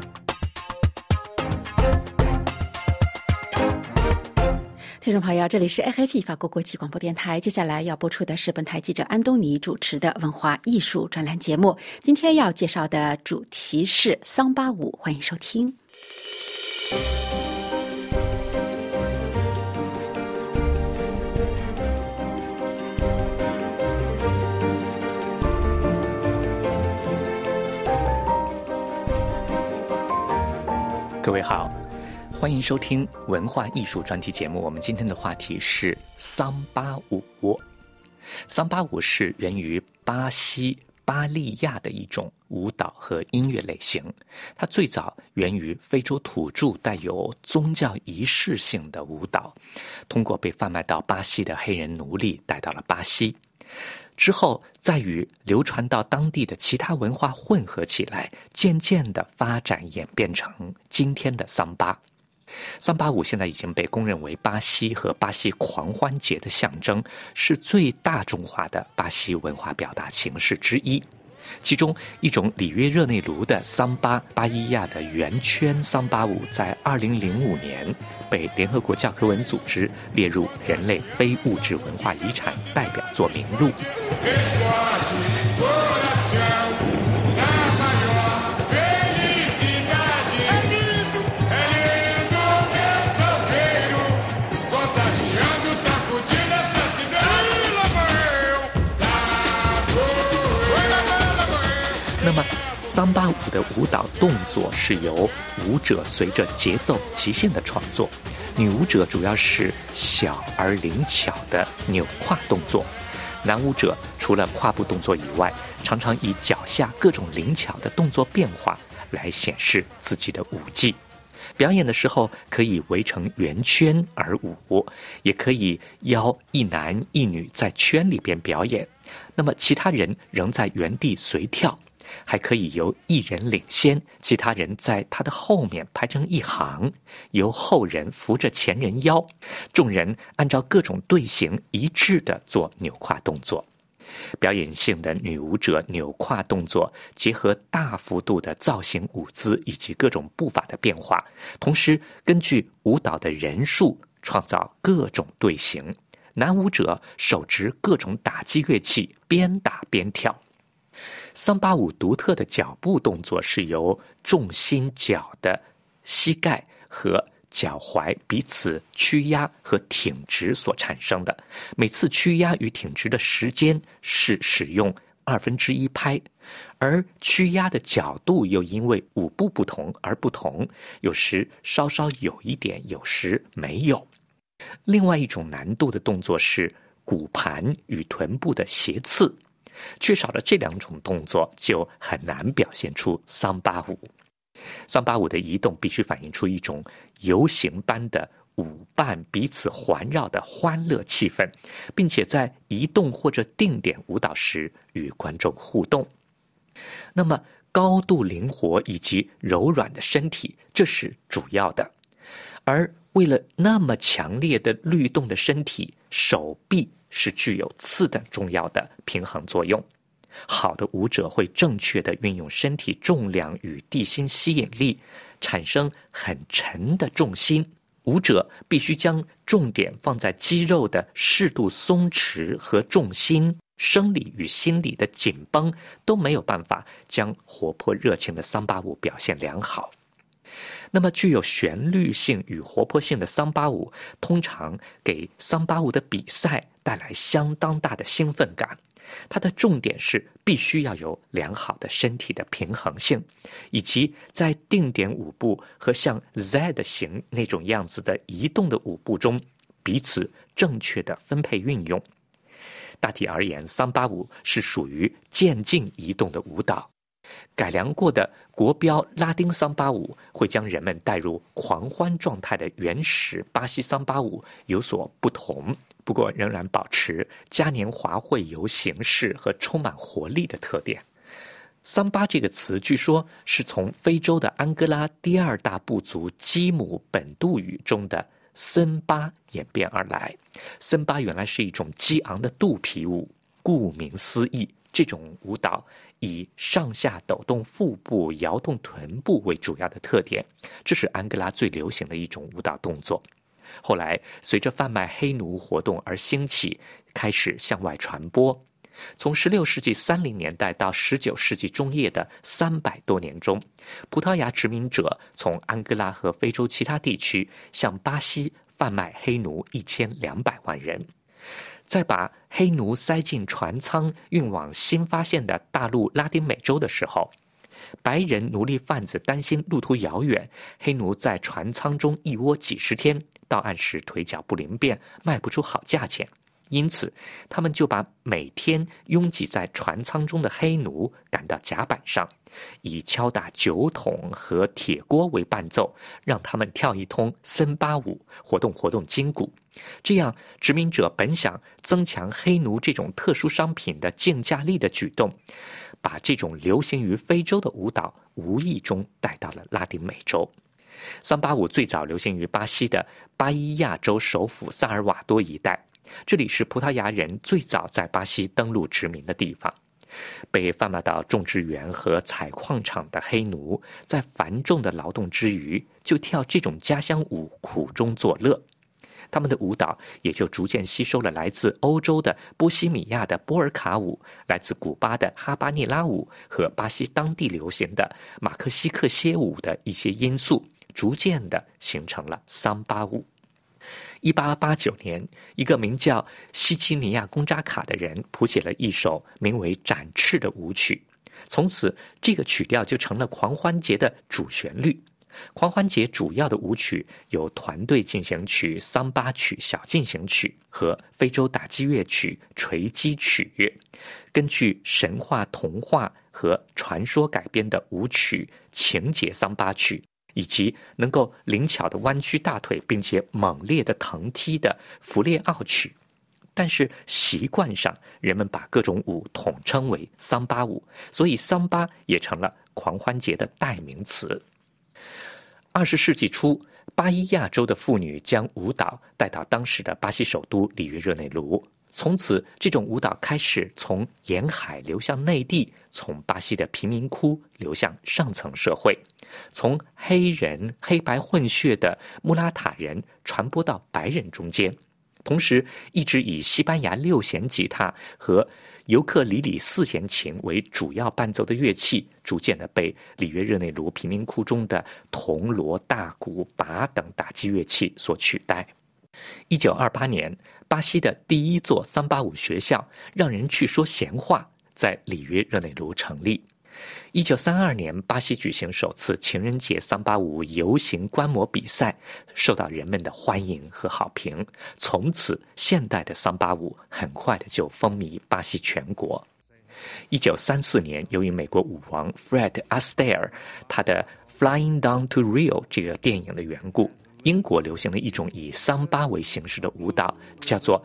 听众朋友，这里是 RFI 法国国际广播电台，接下来要播出的是本台记者安东尼主持的文化艺术专栏节目。今天要介绍的主题是桑巴舞，欢迎收听。 各位好，欢迎收听文化艺术专题节目。我们今天的话题是桑巴舞。桑巴舞是源于巴西巴利亚的一种舞蹈和音乐类型，它最早源于非洲土著带有宗教仪式性的舞蹈，通过被贩卖到巴西的黑人奴隶带到了巴西。 之后再与流传到当地的其他文化混合起来，渐渐地发展演变成今天的桑巴。桑巴舞现在已经被公认为巴西和巴西狂欢节的象征，是最大众化的巴西文化表达形式之一。其中一种里约热内卢的桑巴巴伊亚的圆圈桑巴舞，在2005年被联合国教科文组织列入人类非物质文化遗产代表作名录。那么桑巴舞的舞蹈动作是由舞者随着节奏即兴的创作，女舞者主要是小而灵巧的扭胯动作，男舞者除了胯部动作以外，常常以脚下各种灵巧的动作变化来显示自己的舞技。表演的时候可以围成圆圈而舞，也可以邀一男一女在圈里边表演，那么其他人仍在原地随跳，还可以由一人领先，其他人在他的后面排成一行，由后人扶着前人腰，众人按照各种队形一致地做扭胯动作。表演性的女舞者扭胯动作结合大幅度的造型舞姿以及各种步伐的变化，同时根据舞蹈的人数创造各种队形。男舞者手执各种打击乐器，边打边跳。桑巴舞独特的脚步动作是由重心脚的膝盖和脚踝彼此屈压和挺直所产生的，每次屈压与挺直的时间是使用1/2拍，而屈压的角度又因为舞步不同而不同，有时稍稍有一点，有时没有。另外一种难度的动作是骨盘与臀部的斜刺，缺少了这两种动作就很难表现出桑巴舞。桑巴舞的移动必须反映出一种游行般的舞伴彼此环绕的欢乐气氛，并且在移动或者定点舞蹈时与观众互动。那么高度灵活以及柔软的身体，这是主要的。而为了那么强烈的律动的身体，手臂是具有次等重要的平衡作用。好的舞者会正确地运用身体重量与地心吸引力，产生很沉的重心。舞者必须将重点放在肌肉的适度松弛和重心，生理与心理的紧绷都没有办法将活泼热情的桑巴舞表现良好。那么具有旋律性与活泼性的桑巴舞，通常给桑巴舞的比赛带来相当大的兴奋感。它的重点是必须要有良好的身体的平衡性，以及在定点舞步和像 Z 的形那种样子的移动的舞步中彼此正确的分配运用。大体而言，桑巴舞是属于渐进移动的舞蹈。改良过的国标拉丁桑巴舞会将人们带入狂欢状态的原始巴西桑巴舞有所不同，不过仍然保持嘉年华会游形式和充满活力的特点。桑巴这个词据说是从非洲的安哥拉第二大部族基姆本杜语中的森巴演变而来。森巴原来是一种激昂的肚皮舞，顾名思义，这种舞蹈以上下抖动腹部、摇动臀部为主要的特点，这是安哥拉最流行的一种舞蹈动作。后来随着贩卖黑奴活动而兴起，开始向外传播。从16世纪30年代到19世纪中叶的300多年中，葡萄牙殖民者从安哥拉和非洲其他地区向巴西贩卖黑奴1200万人。在把黑奴塞进船舱运往新发现的大陆拉丁美洲的时候，白人奴隶贩子担心路途遥远，黑奴在船舱中一窝几十天，到岸时腿脚不灵便，卖不出好价钱。因此他们就把每天拥挤在船舱中的黑奴赶到甲板上， 以敲打酒桶和铁锅为伴奏，让他们跳一通森巴舞，活动活动筋骨。这样，殖民者本想增强黑奴这种特殊商品的竞价力的举动，把这种流行于非洲的舞蹈无意中带到了拉丁美洲。桑巴舞最早流行于巴西的巴伊亚州首府萨尔瓦多一带，这里是葡萄牙人最早在巴西登陆殖民的地方。被贩卖到种植园和采矿场的黑奴，在繁重的劳动之余，就跳这种家乡舞，苦中作乐。他们的舞蹈也就逐渐吸收了来自欧洲的波西米亚的波尔卡舞、来自古巴的哈巴涅拉舞和巴西当地流行的马克西克歇舞的一些因素，逐渐地形成了桑巴舞。1889年，一个名叫西基尼亚贡扎卡的人谱写了一首名为《展翅》的舞曲，从此这个曲调就成了狂欢节的主旋律。狂欢节主要的舞曲有团队进行曲、桑巴曲、小进行曲和非洲打击乐曲、锤击曲。根据神话、童话和传说改编的舞曲、情节桑巴曲，以及能够灵巧的弯曲大腿并且猛烈的腾踢的弗列奥曲。但是习惯上，人们把各种舞统称为桑巴舞，所以桑巴也成了狂欢节的代名词。20世纪初，巴伊亚州的妇女将舞蹈带到当时的巴西首都里约热内卢，从此这种舞蹈开始从沿海流向内地，从巴西的贫民窟流向上层社会，从黑人、黑白混血的穆拉塔人传播到白人中间。同时，一直以西班牙6弦吉他和尤克里里4弦琴为主要伴奏的乐器，逐渐的被里约热内卢贫民窟中的铜锣、大鼓、钹等打击乐器所取代。1928年，巴西的第一座桑巴舞学校让人去说闲话，在里约热内卢成立。1932年，巴西举行首次情人节桑巴舞游行观摩比赛，受到人们的欢迎和好评。从此，现代的桑巴舞很快的就风靡巴西全国。1934年，由于美国舞王 Fred Astaire 他的 Flying Down to Rio 这个电影的缘故，英国流行了一种以桑巴为形式的舞蹈，叫做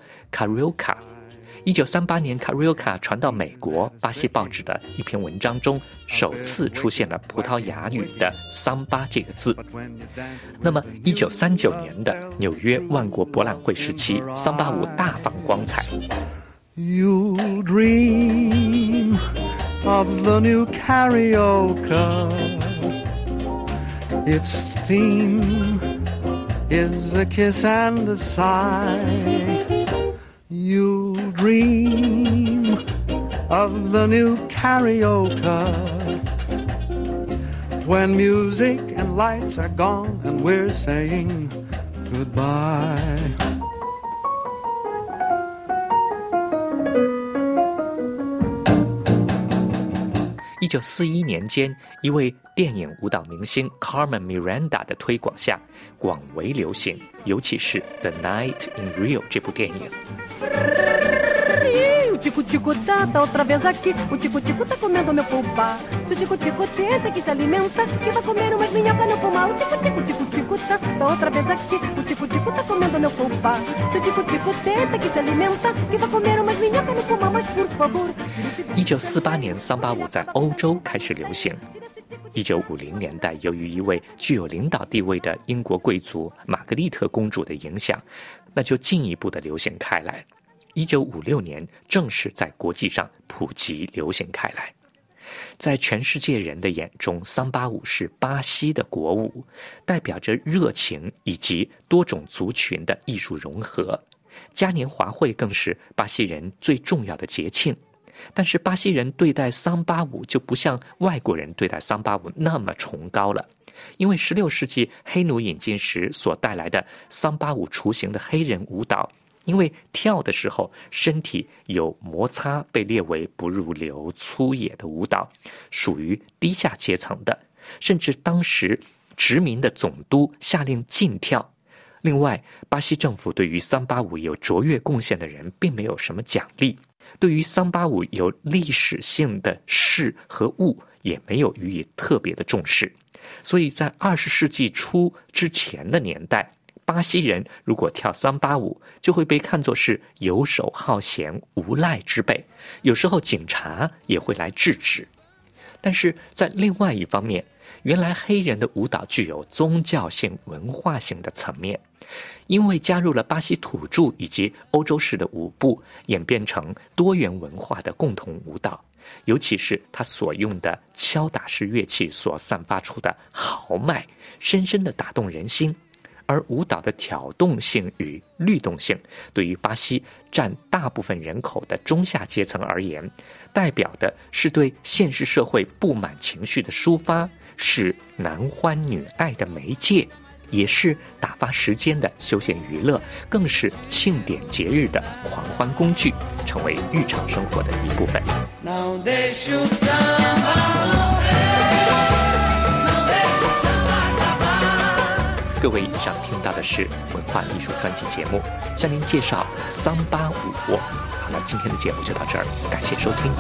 Carioca。1938年 Carioca 传到美国，巴西报纸的一篇文章中首次出现了葡萄牙语的桑巴这个字。那么1939年的纽约万国博览会时期，桑巴舞大放光彩。 You'll dream of the new Carioca. Its theme is a kiss and a sigh.You'll dream of the new Carioca when music and lights are gone and we're saying goodbye. 1941年间，一位电影舞蹈明星 Carmen Miranda 的推广下，广为流行，尤其是《The Night in Rio》这部电影。 O tico-tico tá outra vez aqui. O tico-tico tá comendo meu fubá. Se o tico-tico tenta que se alimenta, que vai comer umas minhocas no fumar. O tico-tico tá outra vez aqui. O tico-tico tá comendo meu fubá. Se o tico-tico tenta que se alimenta, que vai comer umas minhocas no fumar. Mas por favor. 1948年，桑巴舞在欧洲开始流行。1950年代，由于一位具有领导地位的英国贵族玛格丽特公主的影响，那就进一步的流行开来。1956年，正式在国际上普及流行开来。在全世界人的眼中，桑巴舞是巴西的国舞，代表着热情以及多种族群的艺术融合。嘉年华会更是巴西人最重要的节庆。但是巴西人对待桑巴舞就不像外国人对待桑巴舞那么崇高了，因为16世纪黑奴引进时所带来的桑巴舞雏形的黑人舞蹈，因为跳的时候身体有摩擦，被列为不入流、粗野的舞蹈，属于低下阶层的，甚至当时殖民的总督下令禁跳。另外，巴西政府对于桑巴舞有卓越贡献的人并没有什么奖励。 对于385有历史性的事和物也没有予以特别的重视。所以在20世纪初之前的年代，巴西人如果跳385，就会被看作是游手好闲、无赖之辈，有时候警察也会来制止。但是在另外一方面，原来黑人的舞蹈具有宗教性、文化性的层面，因为加入了巴西土著以及欧洲式的舞步，演变成多元文化的共同舞蹈，尤其是他所用的敲打式乐器所散发出的豪迈，深深地打动人心。而舞蹈的挑动性与律动性，对于巴西占大部分人口的中下阶层而言，代表的是对现实社会不满情绪的抒发，是男欢女爱的媒介，也是打发时间的休闲娱乐，更是庆典节日的狂欢工具，成为日常生活的一部分。各位，以上听到的是文化艺术专题节目，向您介绍385。好了，今天的节目就到这儿，感谢收听。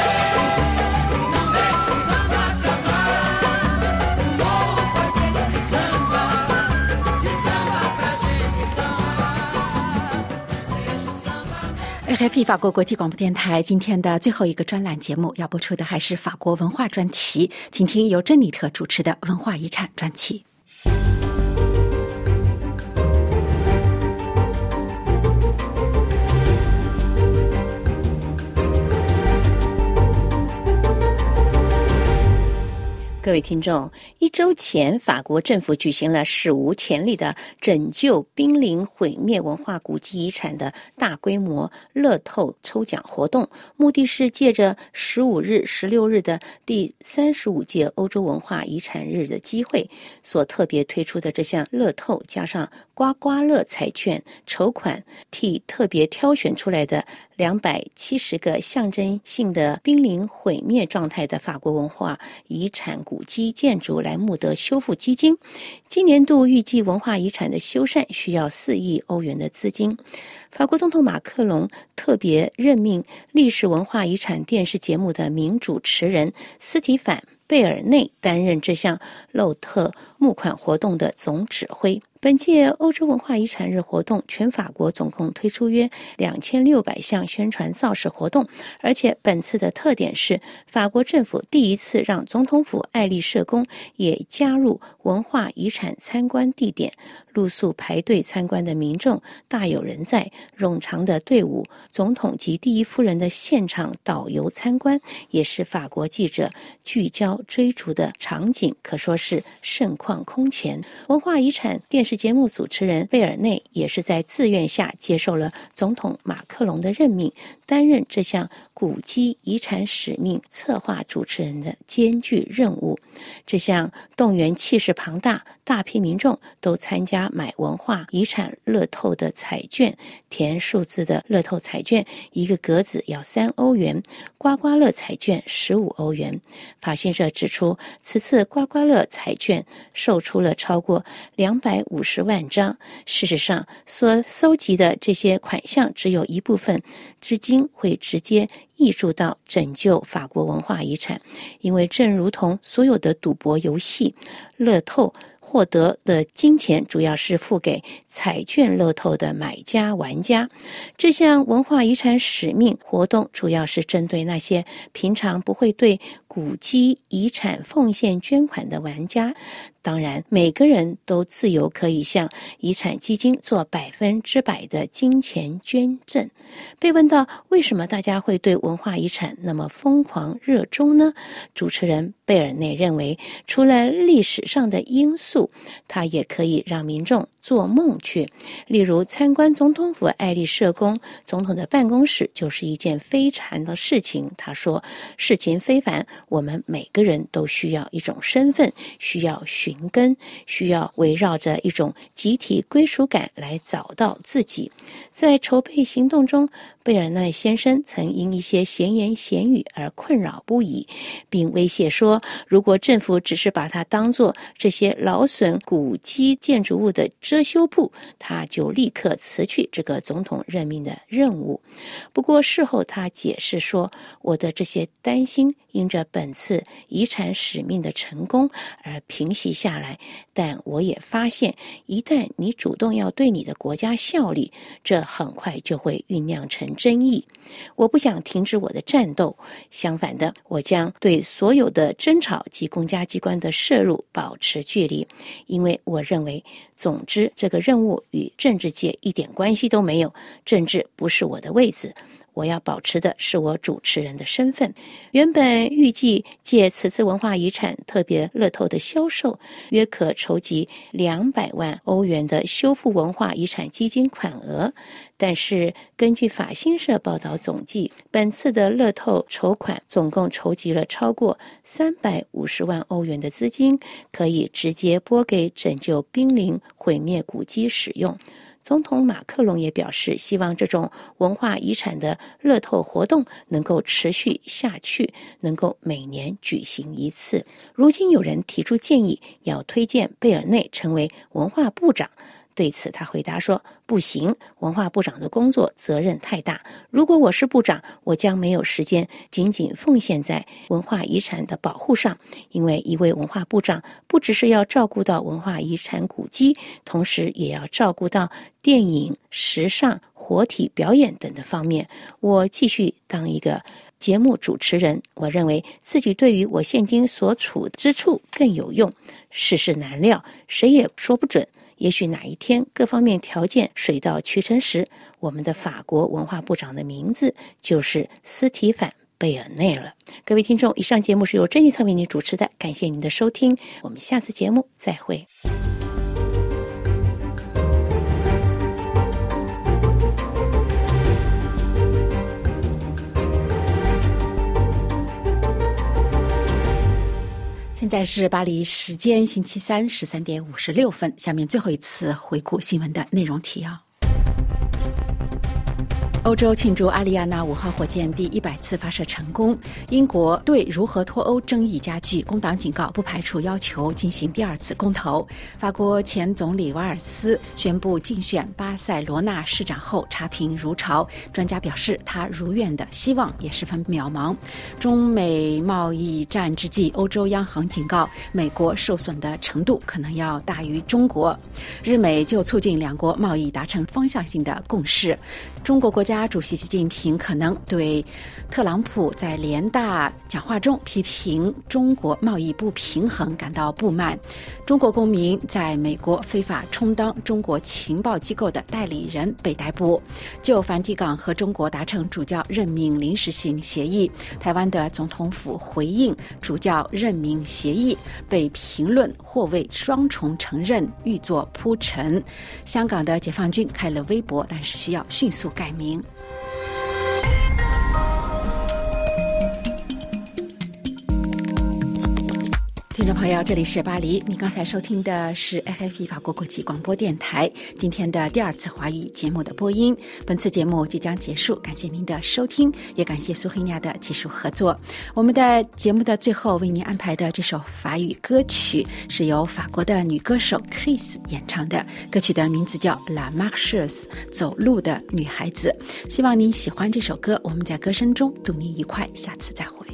RFI 法国国际广播电台今天的最后一个专栏节目要播出的还是法国文化专题，请听由珍妮特主持的文化遗产专题。 各位听众，1周前，法国政府举行了史无前例的拯救濒临毁灭文化古迹遗产的大规模乐透抽奖活动，目的是借着15日、16日的第35届欧洲文化遗产日的机会，所特别推出的这项乐透加上刮刮乐彩券筹款，替特别挑选出来的270个象征性的濒临毁灭状态的法国文化遗产古迹建筑来募得修复基金。今年度预计文化遗产的修缮需要4亿欧元的资金。法国总统马克龙特别任命历史文化遗产电视节目的名主持人斯提凡·贝尔内担任这项乐透募款活动的总指挥。本届欧洲文化遗产日活动，全法国总共推出约2600项宣传造势活动，而且本次的特点是法国政府第一次让总统府爱丽舍宫也加入文化遗产参观地点，露宿排队参观的民众大有人在，冗长的队伍，总统及第一夫人的现场导游参观，也是法国记者聚焦追逐的场景，可说是盛况空前。文化遗产电视节目主持人贝尔内也是在自愿下接受了总统马克龙的任命，担任这项古迹遗产使命策划主持人的艰巨任务。这项动员气势庞大，大批民众都参加买文化遗产乐透的彩券，填数字的乐透彩券一个格子要3欧元，刮刮乐彩券15欧元。法新社指出，此次刮刮乐彩券售出了超过250万张，事实上所搜集的这些款项只有一部分资金会直接挹注到拯救法国文化遗产，因为正如同所有的赌博游戏，乐透获得的金钱主要是付给彩券乐透的买家玩家。这项文化遗产使命活动主要是针对那些平常不会对古迹遗产奉献捐款的玩家。当然，每个人都自由可以向遗产基金做100%的金钱捐赠。被问到为什么大家会对文化遗产那么疯狂热衷呢？主持人贝尔内认为，除了历史上的因素，它也可以让民众做梦去。例如参观总统府爱丽舍宫，总统的办公室就是一件非常的事情。他说，事情非凡，我们每个人都需要一种身份，需要寻根，需要围绕着一种集体归属感来找到自己。在筹备行动中， 贝尔内先生曾因一些闲言闲语而困扰不已，并威胁说，如果政府只是把它当作这些劳损古迹建筑物的遮羞布，他就立刻辞去这个总统任命的任务。不过事后他解释说，我的这些担心因着本次遗产使命的成功而平息下来，但我也发现，一旦你主动要对你的国家效力，这很快就会酝酿成争议。我不想停止我的战斗，相反的，我将对所有的争吵及公家机关的涉入保持距离，因为我认为，总之这个任务与政治界一点关系都没有，政治不是我的位置。我要保持的是我主持人的身份。原本预计借此次文化遗产特别乐透的销售，约可筹集200万欧元的修复文化遗产基金款额。但是根据法新社报道总计，本次的乐透筹款总共筹集了超过350万欧元的资金，可以直接拨给拯救濒临毁灭古迹使用。总统马克龙也表示，希望这种文化遗产的乐透活动能够持续下去，能够每年举行一次。如今有人提出建议，要推荐贝尔内成为文化部长。对此他回答说，不行，文化部长的工作责任太大，如果我是部长，我将没有时间仅仅奉献在文化遗产的保护上，因为一位文化部长不只是要照顾到文化遗产古迹，同时也要照顾到电影、时尚、活体表演等的方面。我继续当一个节目主持人，我认为自己对于我现今所处之处更有用。世事难料，谁也说不准，也许哪一天各方面条件水到渠成时，我们的法国文化部长的名字就是斯提凡·贝尔内了。各位听众，以上节目是由珍妮特为您主持的，感谢您的收听，我们下次节目再会。 现在是巴黎时间星期三13点56分，下面最后一次回顾新闻的内容提要。欧洲庆祝阿里亚纳5号火箭第100次发射成功。英国对如何脱欧争议加剧，工党警告不排除要求进行第2次公投。法国前总理瓦尔斯宣布竞选巴塞罗那市长后差评如潮，专家表示他如愿的希望也十分渺茫。中美贸易战之际，欧洲央行警告美国受损的程度可能要大于中国。日美就促进两国贸易达成方向性的共识。中国国家主席习近平可能对特朗普在联大讲话中批评中国贸易不平衡感到不满。中国公民在美国非法充当中国情报机构的代理人被逮捕。就梵蒂冈和中国达成主教任命临时性协议，台湾的总统府回应主教任命协议被评论或为双重承认预作铺陈。香港的解放军开了微博，但是需要迅速改名。听众朋友，这里是巴黎，你刚才收听的是 RFI 法国国际广播电台今天的第2次华语节目的播音。本次节目即将结束，感谢您的收听，也感谢苏黑亚的技术合作。我们的节目的最后为您安排的这首法语歌曲是由法国的女歌手 Chris 演唱的，歌曲的名字叫 La Marcheuse 走路的女孩子。希望您喜欢这首歌，我们在歌声中祝您愉快，下次再会。